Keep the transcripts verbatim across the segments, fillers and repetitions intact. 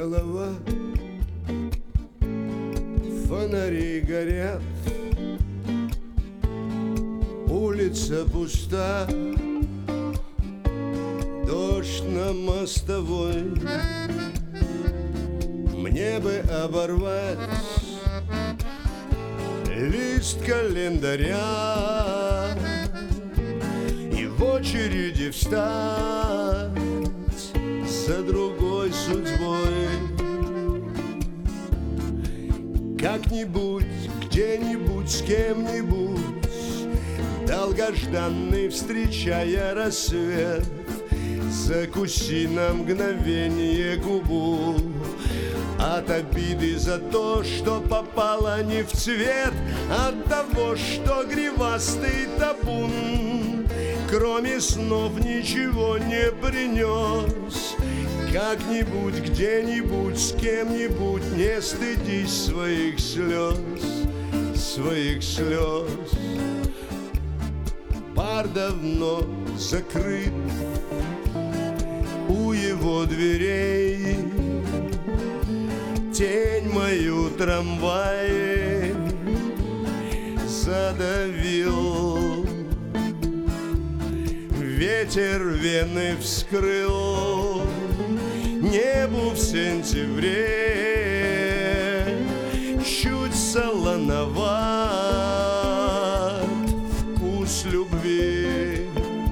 голова, фонари горят, улица пуста, дождь на мостовой. Мне бы оборвать лист календаря и в очереди встать за другой судьбой. Как-нибудь, где-нибудь, с кем-нибудь, долгожданный, встречая рассвет, закуси на мгновение губу от обиды за то, что попало не в цвет, от того, что гривастый табун кроме снов ничего не принес. Как-нибудь, где-нибудь, с кем-нибудь не стыдись своих слез, своих слез. Бар давно закрыт у его дверей, тень мою трамвай задавил, ветер вены вскрыл, небу в сентябре чуть солоноват вкус любви.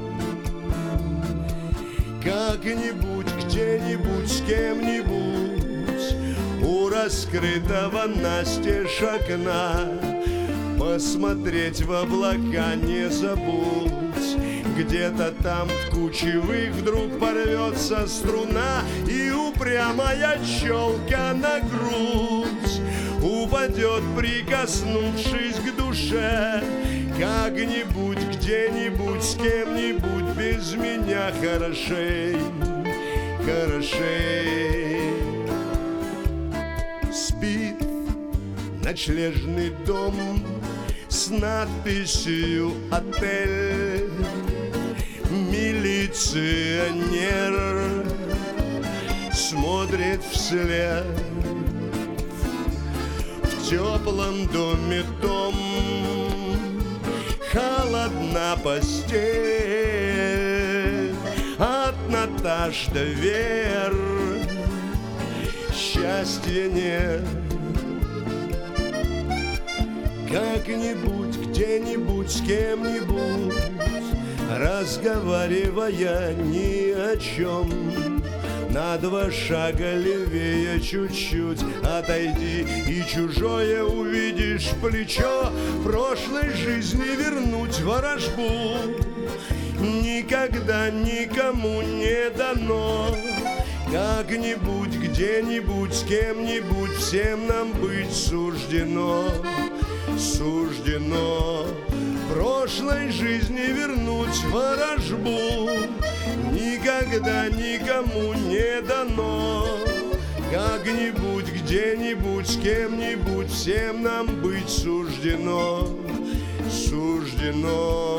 Как-нибудь, где-нибудь, с кем-нибудь у раскрытого настежь окна посмотреть в облака не забудь. Где-то там в кучевых вдруг порвется струна, и упрямая челка на грудь упадет, прикоснувшись к душе. Как-нибудь, где-нибудь, с кем-нибудь без меня хорошей, хорошей. Спит ночлежный дом с надписью «Отель». Милиционер смотрит вслед. В теплом доме том холодна постель. От Наташ до Вер счастья нет. Как-нибудь, где-нибудь, с кем-нибудь, разговаривая ни о чем, на два шага левее чуть-чуть отойди, и чужое увидишь плечо. Прошлой жизни вернуть ворожбу никогда никому не дано. Как-нибудь, где-нибудь, с кем-нибудь всем нам быть суждено, суждено. Прошлой жизни вернуть ворожбу никогда никому не дано. Как-нибудь, где-нибудь, с кем-нибудь всем нам быть суждено, суждено.